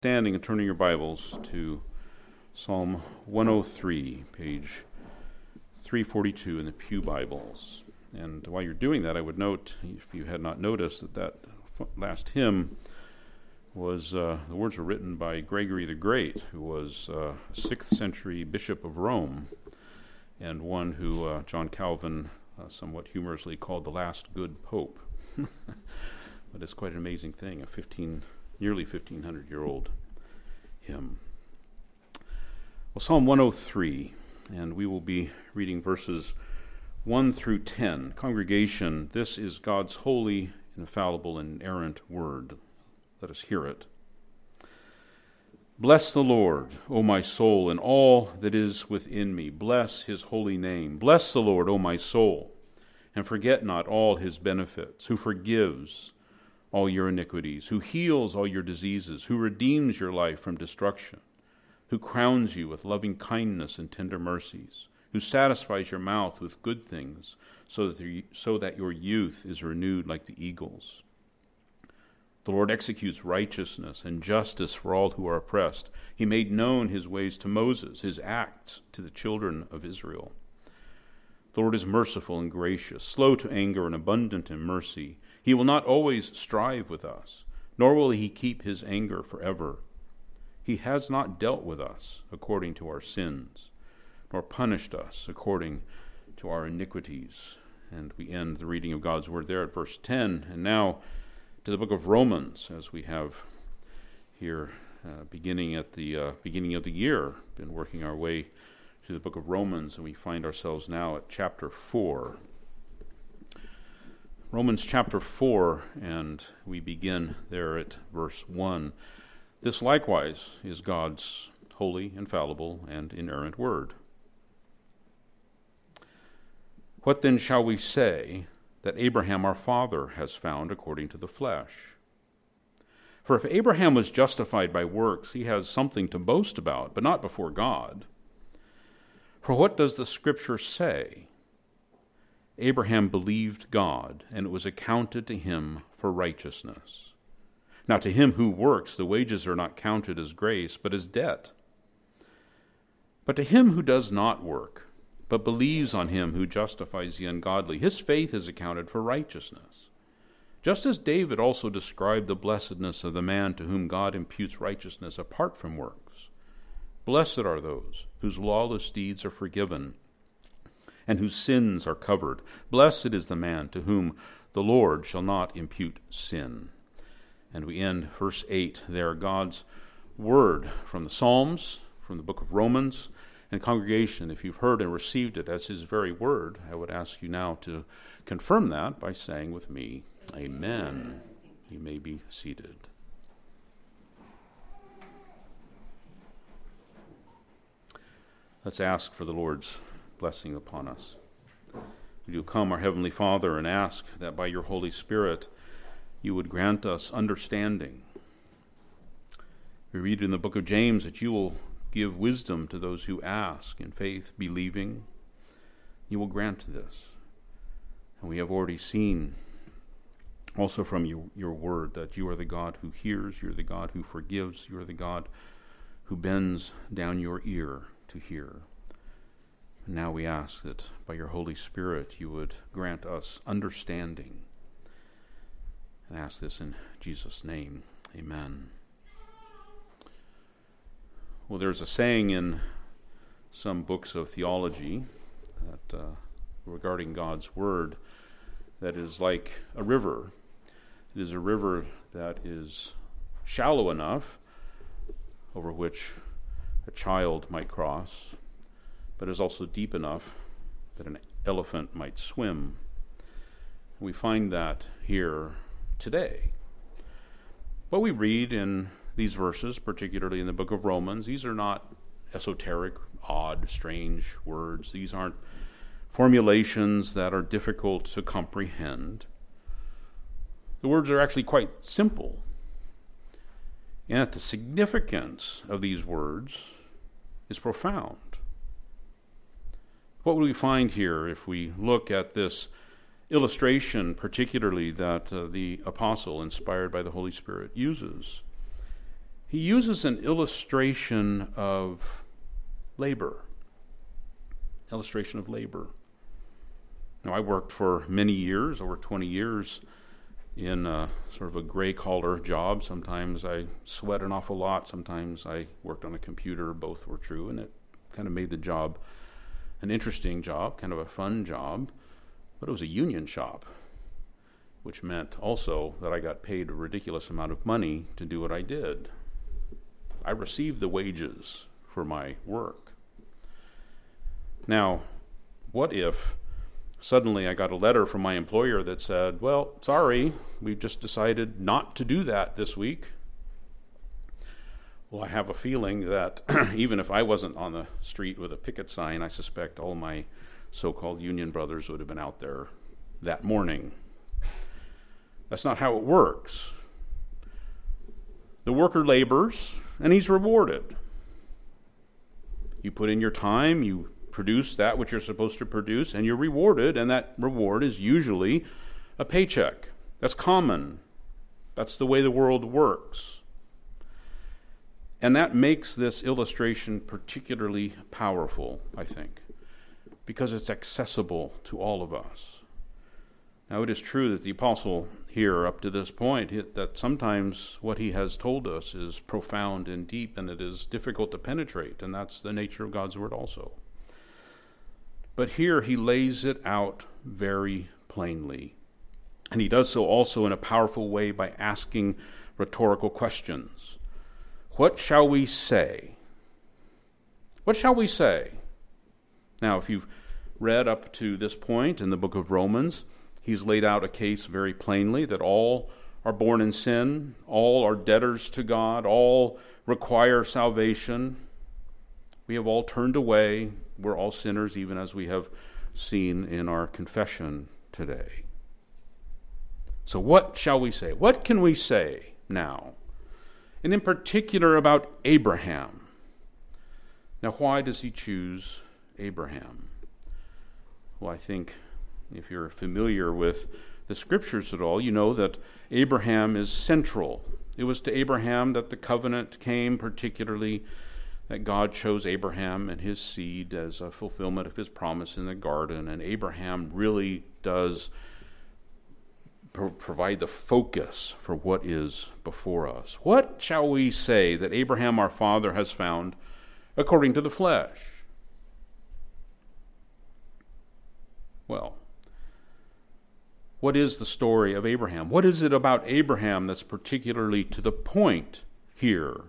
Standing and turning your Bibles to Psalm 103, page 342 in the Pew Bibles. And while you're doing that, I would note, if you had not noticed, that last hymn was, the words were written by Gregory the Great, who was a 6th century bishop of Rome, and one who John Calvin somewhat humorously called the last good pope. But it's quite an amazing thing, nearly 1,500-year-old hymn. Well, Psalm 103, and we will be reading verses 1 through 10. Congregation, this is God's holy, infallible, and inerrant word. Let us hear it. Bless the Lord, O my soul, and all that is within me. Bless his holy name. Bless the Lord, O my soul, and forget not all his benefits, who forgives all your iniquities, who heals all your diseases, who redeems your life from destruction, who crowns you with loving kindness and tender mercies, who satisfies your mouth with good things, so that your youth is renewed like the eagles. The Lord executes righteousness and justice for all who are oppressed. He made known his ways to Moses, his acts to the children of Israel. The Lord is merciful and gracious, slow to anger and abundant in mercy. He will not always strive with us, nor will he keep his anger forever. He has not dealt with us according to our sins, nor punished us according to our iniquities. And we end the reading of God's word there at verse 10. And now to the book of Romans, as we have here beginning at the beginning of the year, been working our way to the book of Romans, and we find ourselves now at chapter 4. Romans chapter 4, and we begin there at verse 1. This likewise is God's holy, infallible, and inerrant word. What then shall we say that Abraham our father has found according to the flesh? For if Abraham was justified by works, he has something to boast about, but not before God. For what does the Scripture say? Abraham believed God, and it was accounted to him for righteousness. Now to him who works, the wages are not counted as grace, but as debt. But to him who does not work, but believes on him who justifies the ungodly, his faith is accounted for righteousness. Just as David also described the blessedness of the man to whom God imputes righteousness apart from works. Blessed are those whose lawless deeds are forgiven, and whose sins are covered. Blessed is the man to whom the Lord shall not impute sin. And we end verse 8 there, God's word from the Psalms, from the book of Romans. And congregation, if you've heard and received it as his very word, I would ask you now to confirm that by saying with me, Amen. You may be seated. Let's ask for the Lord's blessing upon us. We do come, our Heavenly Father, and ask that by your Holy Spirit you would grant us understanding. We read in the book of James that you will give wisdom to those who ask, in faith, believing. You will grant this. And we have already seen also from your word that you are the God who hears, you're the God who forgives, you're the God who bends down your ear to hear. And now we ask that by your Holy Spirit you would grant us understanding. And ask this in Jesus' name. Amen. Well, there's a saying in some books of theology that regarding God's word that is like a river. It is a river that is shallow enough over which a child might cross, but is also deep enough that an elephant might swim. We find that here today. But we read in these verses, particularly in the book of Romans, these are not esoteric, odd, strange words. These aren't formulations that are difficult to comprehend. The words are actually quite simple. And yet the significance of these words is profound. What would we find here if we look at this illustration, particularly that the apostle, inspired by the Holy Spirit, uses? he uses an illustration of labor. Illustration of labor. Now, I worked for many years, over 20 years, in sort of a gray-collar job. Sometimes I sweat an awful lot. Sometimes I worked on a computer. Both were true, and it kind of made the job an interesting job, kind of a fun job. But it was a union shop, which meant also that I got paid a ridiculous amount of money to do what I did. I received the wages for my work. Now, what if suddenly I got a letter from my employer that said, well, sorry, we've just decided not to do that this week? Well, I have a feeling that even if I wasn't on the street with a picket sign, I suspect all my so-called union brothers would have been out there that morning. That's not how it works. The worker labors, and he's rewarded. You put in your time, you produce that which you're supposed to produce, and you're rewarded, and that reward is usually a paycheck. That's common. That's the way the world works. And that makes this illustration particularly powerful, I think, because it's accessible to all of us. Now, it is true that the apostle here, up to this point, that sometimes what he has told us is profound and deep, and it is difficult to penetrate, and that's the nature of God's word also. But here he lays it out very plainly. And he does so also in a powerful way by asking rhetorical questions. What shall we say? What shall we say? Now, if you've read up to this point in the book of Romans, he's laid out a case very plainly that all are born in sin, all are debtors to God, all require salvation. We have all turned away. We're all sinners, even as we have seen in our confession today. So what shall we say? What can we say now? And in particular about Abraham. Now, why does he choose Abraham? Well, I think if you're familiar with the scriptures at all, you know that Abraham is central. It was to Abraham that the covenant came, particularly that God chose Abraham and his seed as a fulfillment of his promise in the garden. And Abraham really does provide the focus for what is before us. What shall we say that Abraham our father has found according to the flesh? Well, what is the story of Abraham? What is it about Abraham that's particularly to the point here?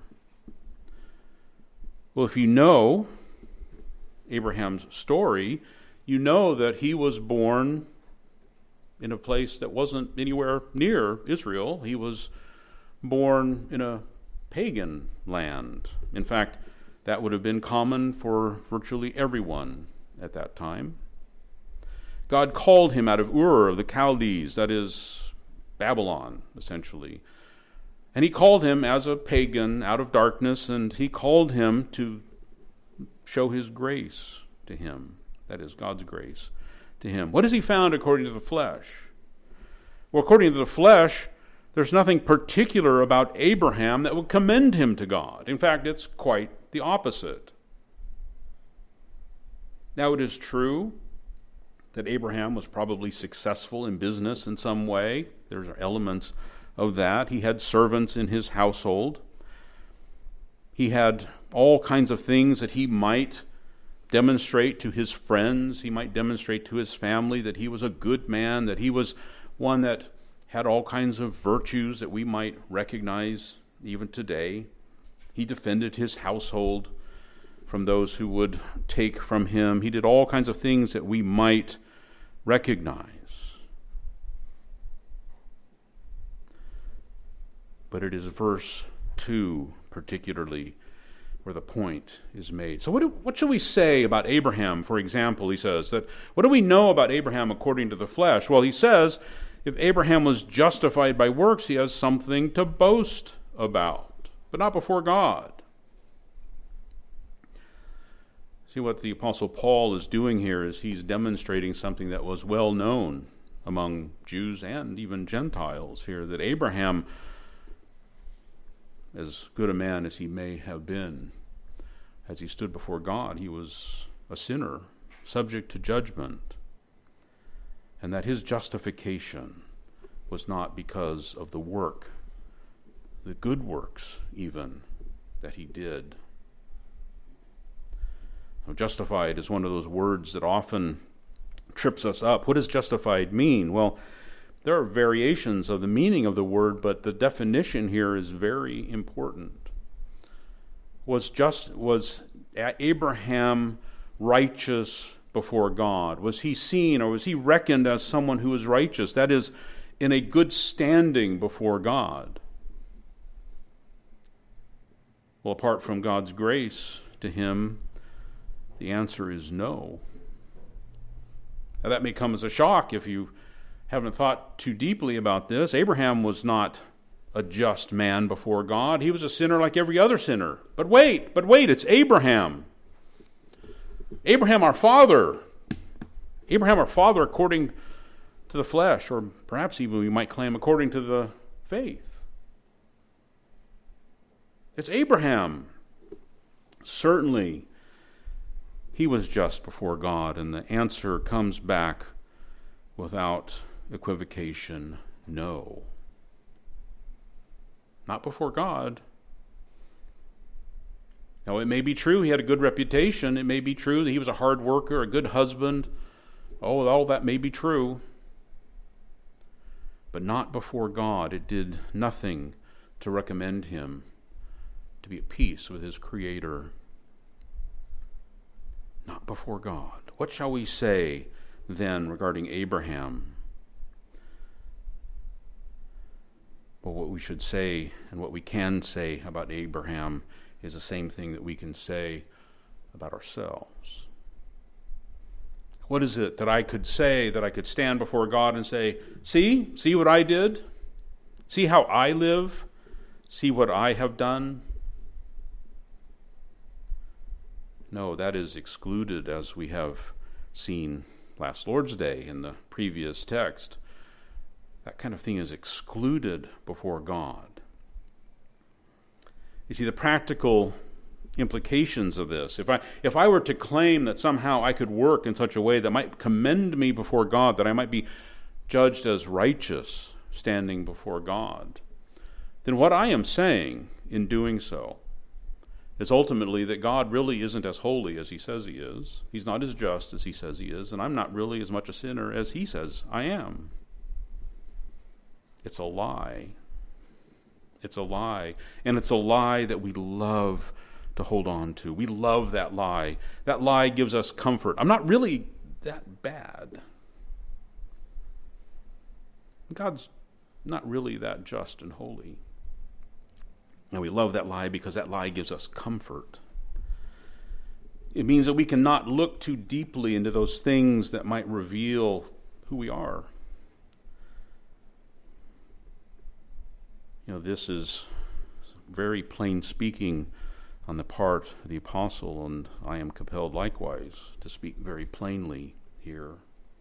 Well, if you know Abraham's story, you know that he was born in a place that wasn't anywhere near Israel. He was born in a pagan land. In fact, that would have been common for virtually everyone at that time. God called him out of Ur of the Chaldees, that is Babylon, essentially. And he called him as a pagan out of darkness, and he called him to show his grace to him. That is God's grace to him. What has he found according to the flesh? Well, according to the flesh, there's nothing particular about Abraham that would commend him to God. In fact, it's quite the opposite. Now, it is true that Abraham was probably successful in business in some way. There's elements of that. He had servants in his household. He had all kinds of things that he might demonstrate to his friends. He might demonstrate to his family that he was a good man, that he was one that had all kinds of virtues that we might recognize even today. He defended his household from those who would take from him. He did all kinds of things that we might recognize. But it is verse 2 particularly where the point is made. So what should we say about Abraham, for example? He says that, what do we know about Abraham according to the flesh? Well, he says, if Abraham was justified by works, he has something to boast about, but not before God. See, what the Apostle Paul is doing here is he's demonstrating something that was well known among Jews and even Gentiles here, that Abraham as good a man as he may have been, as he stood before God, he was a sinner, subject to judgment, and that his justification was not because of the work, the good works even, that he did. Now, justified is one of those words that often trips us up. What does justified mean? Well, there are variations of the meaning of the word, but the definition here is very important. Was Abraham righteous before God? Was he seen or was he reckoned as someone who was righteous? That is, in a good standing before God. Well, apart from God's grace to him, the answer is no. Now, that may come as a shock if you haven't thought too deeply about this. Abraham was not a just man before God. He was a sinner like every other sinner. But wait, it's Abraham. Abraham, our father. Abraham, our father, according to the flesh, or perhaps even we might claim according to the faith. It's Abraham. Certainly, he was just before God, and the answer comes back without equivocation, no. Not before God. Now, it may be true he had a good reputation. It may be true that he was a hard worker, a good husband. Oh, all that may be true. But not before God. It did nothing to recommend him to be at peace with his Creator. Not before God. What shall we say then regarding Abraham? Well, what we should say and what we can say about Abraham is the same thing that we can say about ourselves. What is it that I could say, that I could stand before God and say, see what I did? See how I live? See what I have done? No, that is excluded, as we have seen last Lord's Day in the previous text. That kind of thing is excluded before God. You see, the practical implications of this, if I were to claim that somehow I could work in such a way that might commend me before God, that I might be judged as righteous standing before God, then what I am saying in doing so is ultimately that God really isn't as holy as he says he is. He's not as just as he says he is, and I'm not really as much a sinner as he says I am. It's a lie. It's a lie. And it's a lie that we love to hold on to. We love that lie. That lie gives us comfort. I'm not really that bad. God's not really that just and holy. And we love that lie because that lie gives us comfort. It means that we cannot look too deeply into those things that might reveal who we are. This is very plain speaking on the part of the apostle, and I am compelled likewise to speak very plainly here.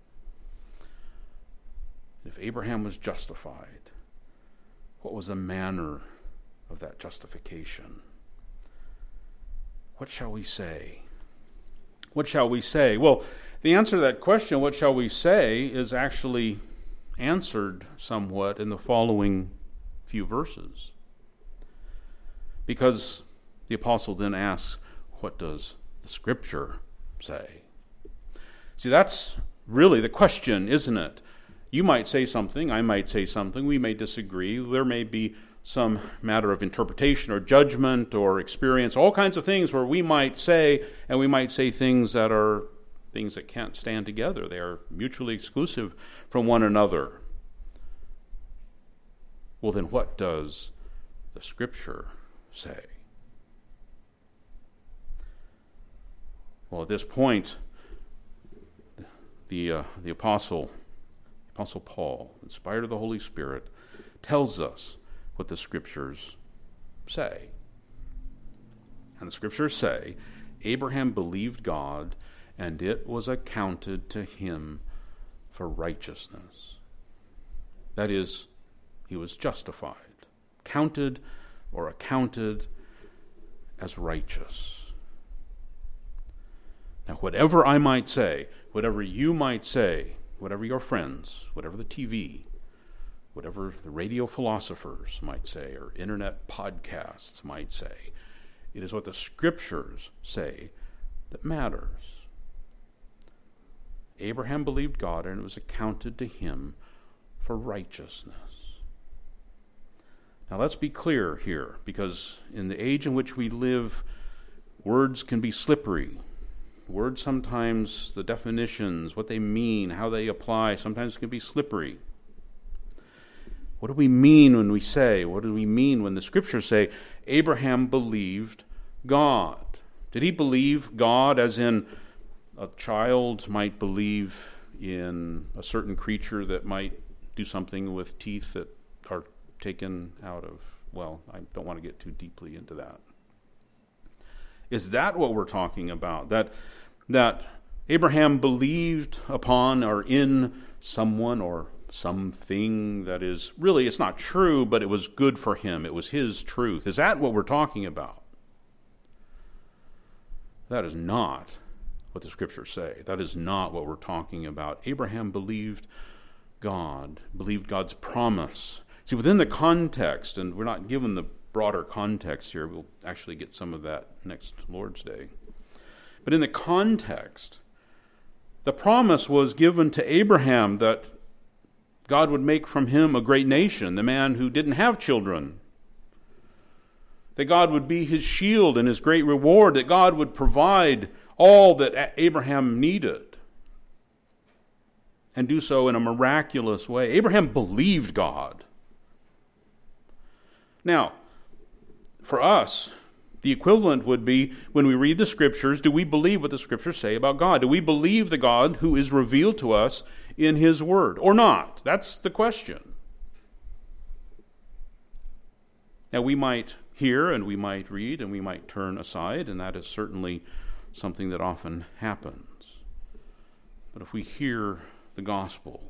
If Abraham was justified, what was the manner of that justification? What shall we say? What shall we say? Well, the answer to that question, what shall we say, is actually answered somewhat in the following few verses. Because the apostle then asks, what does the Scripture say? See, that's really the question, isn't it? You might say something, I might say something, we may disagree, there may be some matter of interpretation or judgment or experience, all kinds of things where we might say, and we might say things that are things that can't stand together. They are mutually exclusive from one another. Well, then what does the Scripture say? Well, at this point, the Apostle Paul, inspired of the Holy Spirit, tells us what the Scriptures say. And the Scriptures say, Abraham believed God, and it was accounted to him for righteousness. That is, he was justified, counted or accounted as righteous. Now, whatever I might say, whatever you might say, whatever your friends, whatever the TV, whatever the radio philosophers might say, or internet podcasts might say, it is what the Scriptures say that matters. Abraham believed God, and it was accounted to him for righteousness. Now let's be clear here, because in the age in which we live, words can be slippery. Words sometimes, the definitions, what they mean, how they apply, sometimes can be slippery. What do we mean when we say, what do we mean when the Scriptures say, Abraham believed God? Did he believe God as in a child might believe in a certain creature that might do something with teeth that are taken out of, well, I don't want to get too deeply into that. Is that what we're talking about? That Abraham believed upon or in someone or something that is really, it's not true, but it was good for him. It was his truth. Is that what we're talking about? That is not what the Scriptures say. That is not what we're talking about. Abraham believed God, believed God's promise. See, within the context, and we're not given the broader context here, we'll actually get some of that next Lord's Day. But in the context, the promise was given to Abraham that God would make from him a great nation, the man who didn't have children. That God would be his shield and his great reward, that God would provide all that Abraham needed, and do so in a miraculous way. Abraham believed God. Now, for us, the equivalent would be when we read the Scriptures, do we believe what the Scriptures say about God? Do we believe the God who is revealed to us in His Word or not? That's the question. Now, we might hear and we might read and we might turn aside, and that is certainly something that often happens. But if we hear the gospel,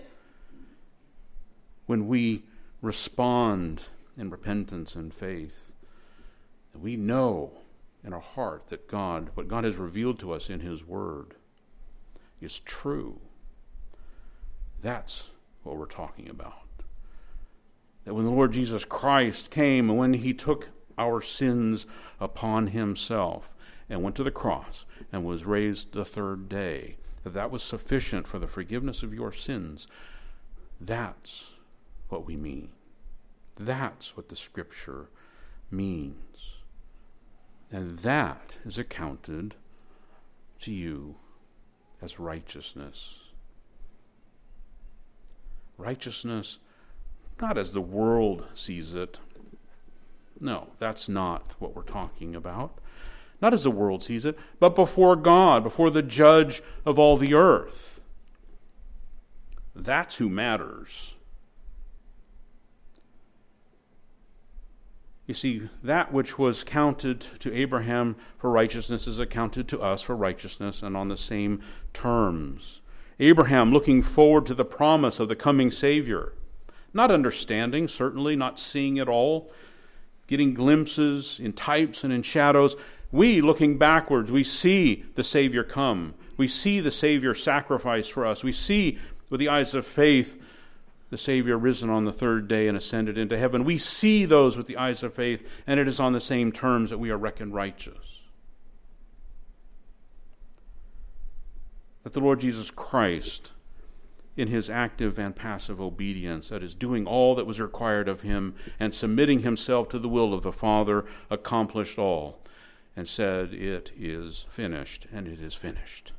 when we respond in repentance and faith, we know in our heart that God, what God has revealed to us in His Word, is true. That's what we're talking about. That when the Lord Jesus Christ came and when He took our sins upon Himself and went to the cross and was raised the third day, that was sufficient for the forgiveness of your sins. That's what we mean. That's what the Scripture means. And that is accounted to you as righteousness. Righteousness, not as the world sees it. No, that's not what we're talking about. Not as the world sees it, but before God, before the judge of all the earth. That's who matters. You see, that which was counted to Abraham for righteousness is accounted to us for righteousness, and on the same terms. Abraham looking forward to the promise of the coming Savior, not understanding, certainly not seeing it all, getting glimpses in types and in shadows. We, looking backwards, we see the Savior come. We see the Savior sacrifice for us. We see with the eyes of faith the Savior risen on the third day and ascended into heaven. We see those with the eyes of faith, and it is on the same terms that we are reckoned righteous. That the Lord Jesus Christ, in His active and passive obedience, that is, doing all that was required of Him and submitting Himself to the will of the Father, accomplished all and said, "It is finished," and it is finished.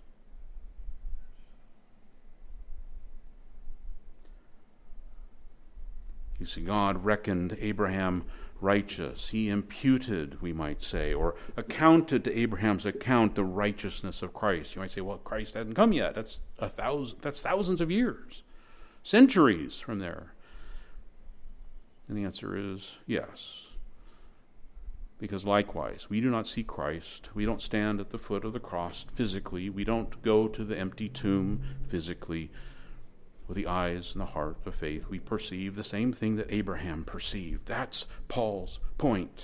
You see, God reckoned Abraham righteous. He imputed, we might say, or accounted to Abraham's account the righteousness of Christ. You might say, well, Christ hasn't come yet. That's thousands of years, centuries from there. And the answer is yes. Because likewise, we do not see Christ. We don't stand at the foot of the cross physically. We don't go to the empty tomb physically. with the eyes and the heart of faith, we perceive the same thing that Abraham perceived. That's Paul's point.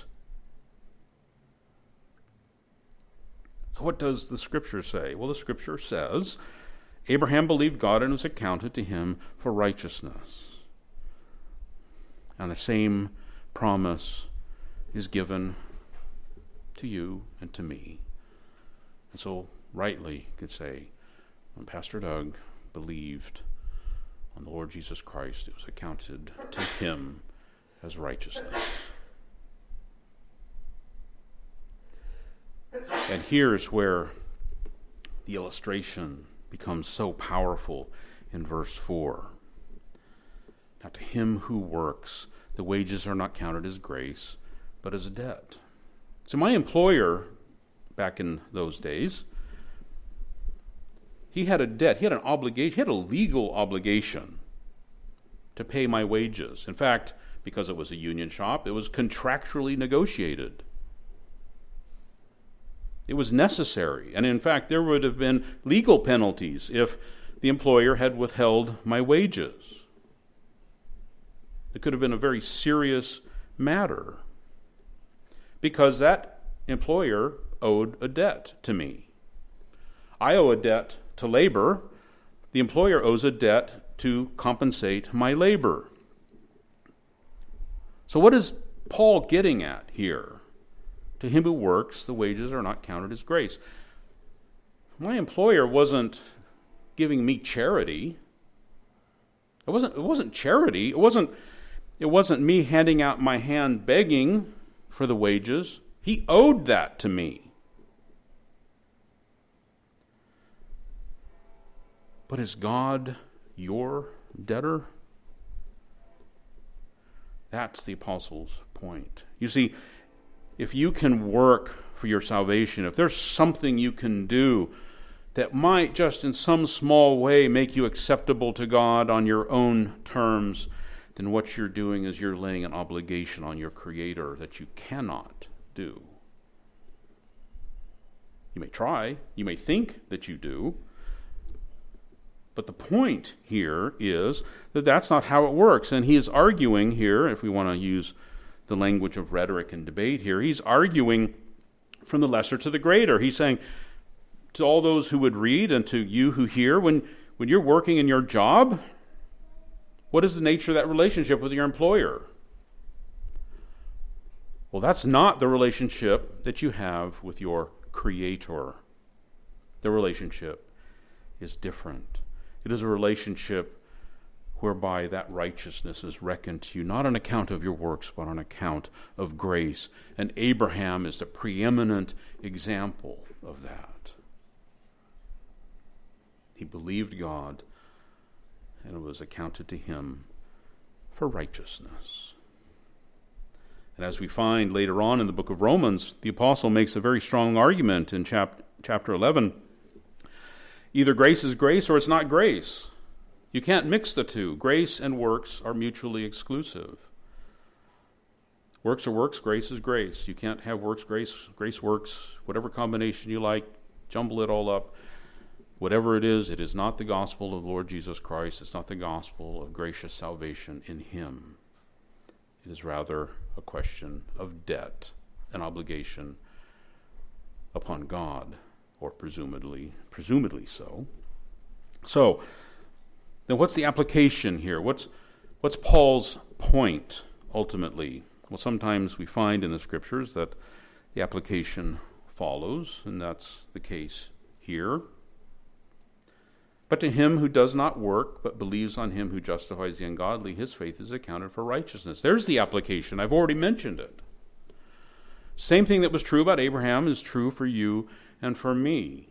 So what does the Scripture say? Well, the Scripture says, Abraham believed God and it was accounted to him for righteousness. And the same promise is given to you and to me. And so rightly you could say, when Pastor Doug believed on the Lord Jesus Christ, it was accounted to him as righteousness. And here's where the illustration becomes so powerful in verse 4. Now to him who works, the wages are not counted as grace, but as debt. So my employer, back in those days, he had a debt, he had an obligation, he had a legal obligation to pay my wages. In fact, because it was a union shop, it was contractually negotiated. It was necessary. And in fact, there would have been legal penalties if the employer had withheld my wages. It could have been a very serious matter because that employer owed a debt to me. I owe a debt to labor. The employer owes a debt to compensate my labor. So what is Paul getting at here? To him who works, the wages are not counted as grace. My employer wasn't giving me charity. It wasn't charity. It wasn't me handing out my hand begging for the wages. He owed that to me. But is God your debtor? That's the apostle's point. You see, if you can work for your salvation, if there's something you can do that might just in some small way make you acceptable to God on your own terms, then what you're doing is you're laying an obligation on your Creator that you cannot do. You may try, you may think that you do, but the point here is that that's not how it works. And he is arguing here, if we want to use the language of rhetoric and debate here, he's arguing from the lesser to the greater. He's saying to all those who would read and to you who hear, when you're working in your job, what is the nature of that relationship with your employer? Well, that's not the relationship that you have with your Creator. The relationship is different. It is a relationship whereby that righteousness is reckoned to you, not on account of your works, but on account of grace. And Abraham is the preeminent example of that. He believed God, and it was accounted to him for righteousness. And as we find later on in the book of Romans, the apostle makes a very strong argument in chapter 11. Either grace is grace or it's not grace. You can't mix the two. Grace and works are mutually exclusive. Works are works, grace is grace. You can't have works, grace works, whatever combination you like, jumble it all up. Whatever it is not the gospel of the Lord Jesus Christ. It's not the gospel of gracious salvation in him. It is rather a question of debt, an obligation upon God, or presumably so. So, then what's the application here? What's Paul's point ultimately? Well, sometimes we find in the Scriptures that the application follows, and that's the case here. But to him who does not work, but believes on him who justifies the ungodly, his faith is accounted for righteousness. There's the application. I've already mentioned it. Same thing that was true about Abraham is true for you and for me.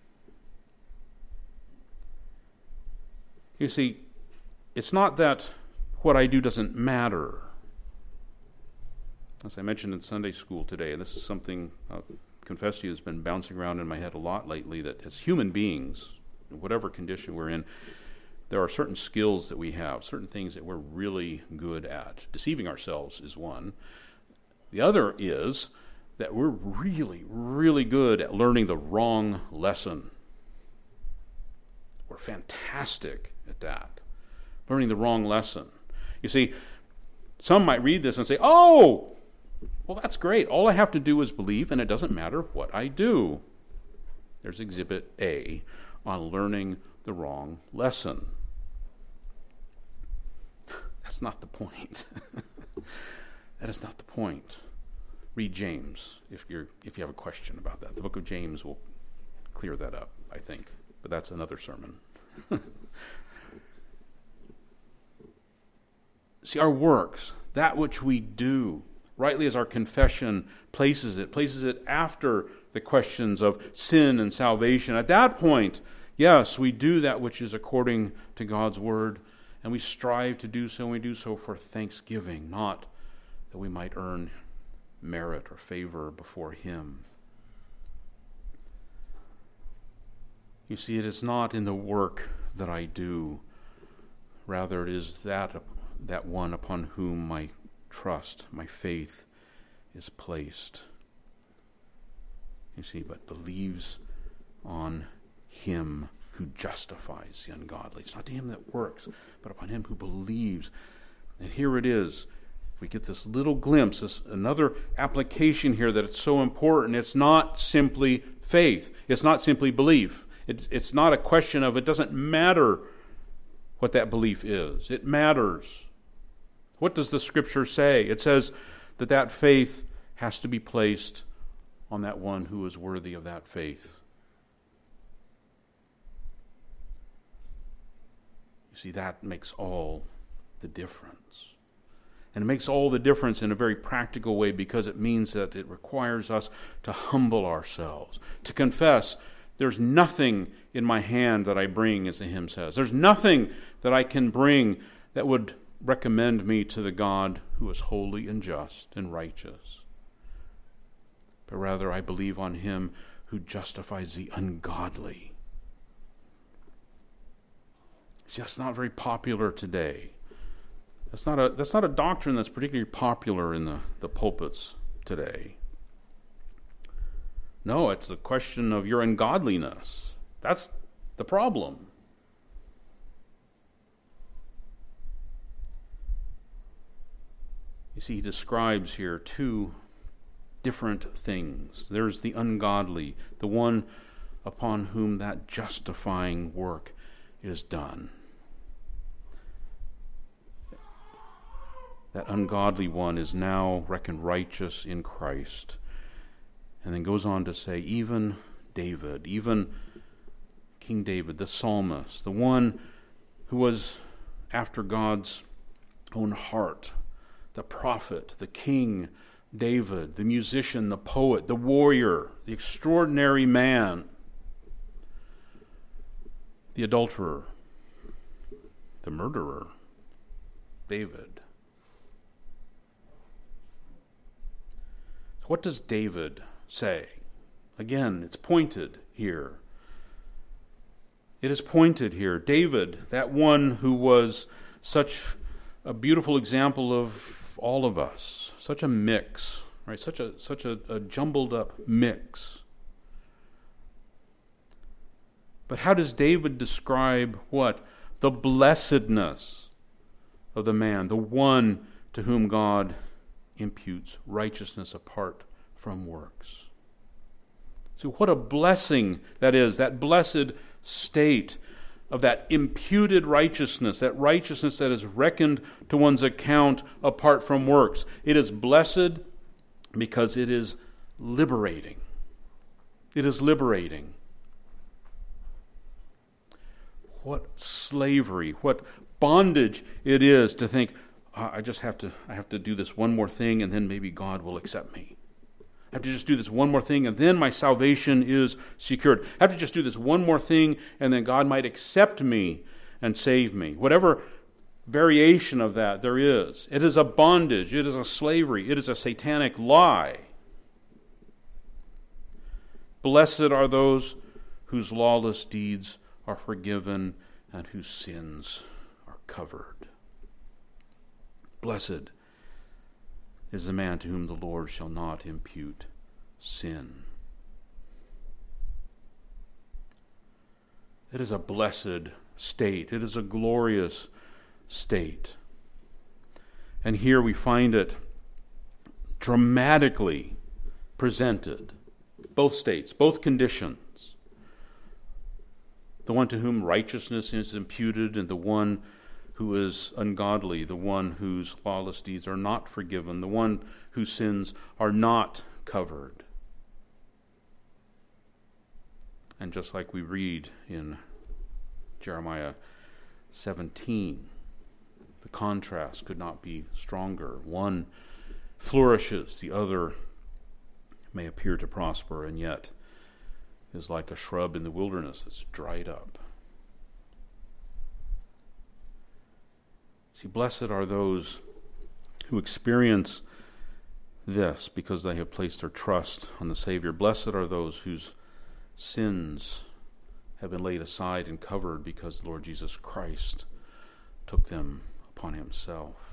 You see, it's not that what I do doesn't matter. As I mentioned in Sunday school today, and this is something, I'll confess to you, has been bouncing around in my head a lot lately, that as human beings, whatever condition we're in, there are certain skills that we have, certain things that we're really good at. Deceiving ourselves is one. The other is that we're really, really good at learning the wrong lesson. We're fantastic at that. learning the wrong lesson. You see, some might read this and say, oh, well, that's great. All I have to do is believe, and it doesn't matter what I do. There's Exhibit A on learning the wrong lesson. That's not the point. That is not the point. Read James if you have a question about that. The book of James will clear that up, I think. But that's another sermon. See, our works, that which we do, rightly as our confession places it after the questions of sin and salvation. At that point, yes, we do that which is according to God's word, and we strive to do so, and we do so for thanksgiving, not that we might earn merit or favor before Him. You see, it is not in the work that I do. Rather, it is that one upon whom my trust, my faith is placed. You see, but believes on Him who justifies the ungodly. It's not to him that works, but upon him who believes. And here it is. We get this little glimpse, another application here that it's so important. It's not simply faith. It's not simply belief. It's not a question of it doesn't matter what that belief is. It matters. What does the Scripture say? It says that faith has to be placed on that one who is worthy of that faith. You see, that makes all the difference. And it makes all the difference in a very practical way because it means that it requires us to humble ourselves, to confess there's nothing in my hand that I bring, as the hymn says. There's nothing that I can bring that would recommend me to the God who is holy and just and righteous. But rather I believe on him who justifies the ungodly. See, that's not very popular today. That's not a doctrine that's particularly popular in the pulpits today. No, it's a question of your ungodliness. That's the problem. You see, he describes here two different things. There's the ungodly, the one upon whom that justifying work is done. That ungodly one is now reckoned righteous in Christ. And then goes on to say, even David, even King David, the psalmist, the one who was after God's own heart, the prophet, the king, David, the musician, the poet, the warrior, the extraordinary man, the adulterer, the murderer, David. What does David say? Again, it's pointed here. It is pointed here. David, that one who was such a beautiful example of all of us, such a mix, right? Such a jumbled up mix. But how does David describe what? The blessedness of the man, the one to whom God imputes righteousness apart from works. So what a blessing that is, that blessed state of that imputed righteousness, that righteousness that is reckoned to one's account apart from works. It is blessed because it is liberating. It is liberating. What slavery, what bondage it is to think, I have to do this one more thing and then maybe God will accept me. I have to just do this one more thing and then my salvation is secured. I have to just do this one more thing and then God might accept me and save me. Whatever variation of that there is. It is a bondage. It is a slavery. It is a satanic lie. Blessed are those whose lawless deeds are forgiven and whose sins are covered. Blessed is the man to whom the Lord shall not impute sin. It is a blessed state. It is a glorious state. And here we find it dramatically presented, both states, both conditions. The one to whom righteousness is imputed and the one who is ungodly, the one whose lawless deeds are not forgiven, the one whose sins are not covered. And just like we read in Jeremiah 17, the contrast could not be stronger. One flourishes, the other may appear to prosper, and yet is like a shrub in the wilderness that's dried up. See, blessed are those who experience this because they have placed their trust on the Savior. Blessed are those whose sins have been laid aside and covered because the Lord Jesus Christ took them upon himself.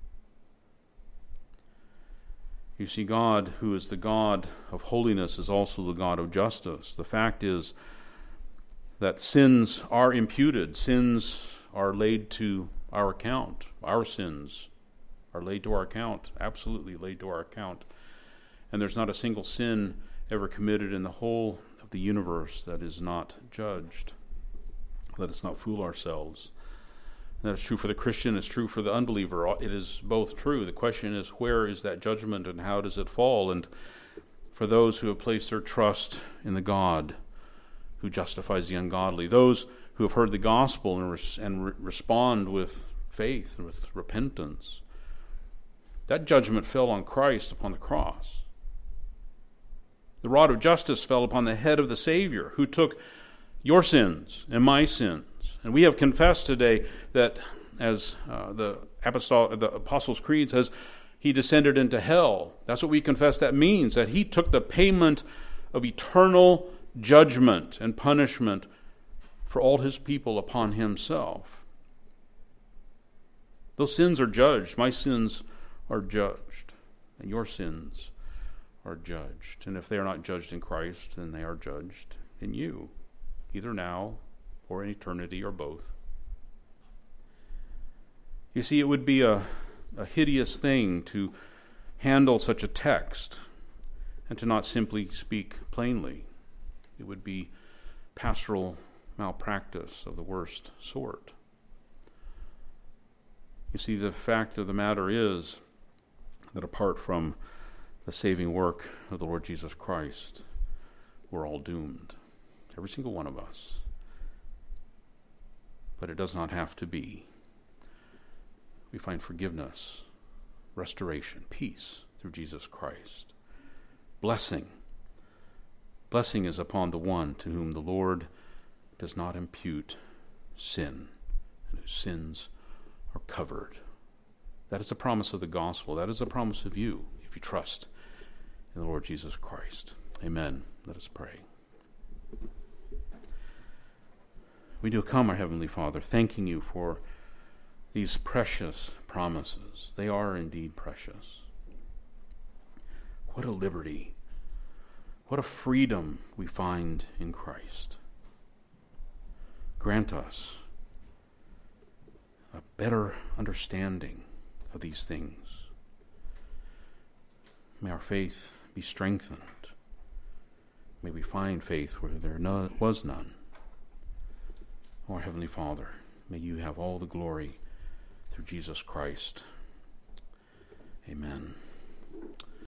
You see, God, who is the God of holiness, is also the God of justice. The fact is that sins are imputed. Sins are laid to our account. Our sins are laid to our account, absolutely laid to our account. And there's not a single sin ever committed in the whole of the universe that is not judged. Let us not fool ourselves. That is true for the Christian, it's true for the unbeliever. It is both true. The question is, where is that judgment and how does it fall? And for those who have placed their trust in the God who justifies the ungodly, those who have heard the gospel and respond with faith and with repentance, that judgment fell on Christ upon the cross. The rod of justice fell upon the head of the Savior, who took your sins and my sins. And we have confessed today that, as the Apostles' Creed says, he descended into hell. That's what we confess that means, that he took the payment of eternal judgment and punishment for all his people upon himself. Those sins are judged. My sins are judged, and your sins are judged. And if they are not judged in Christ, then they are judged in you, either now or in eternity, or both. You see, it would be a hideous thing to handle such a text and to not simply speak plainly. It would be pastoral malpractice of the worst sort. You see, the fact of the matter is that apart from the saving work of the Lord Jesus Christ, we're all doomed, every single one of us. But it does not have to be. We find forgiveness, restoration, peace through Jesus Christ. Blessing. Blessing is upon the one to whom the Lord does not impute sin, and whose sins are covered. That is the promise of the gospel. That is the promise of you, if you trust in the Lord Jesus Christ. Amen. Let us pray. We do come, our Heavenly Father, thanking you for these precious promises. They are indeed precious. What a liberty, what a freedom we find in Christ. Grant us a better understanding of these things. May our faith be strengthened. May we find faith where there was none. Our Heavenly Father, may you have all the glory through Jesus Christ. Amen.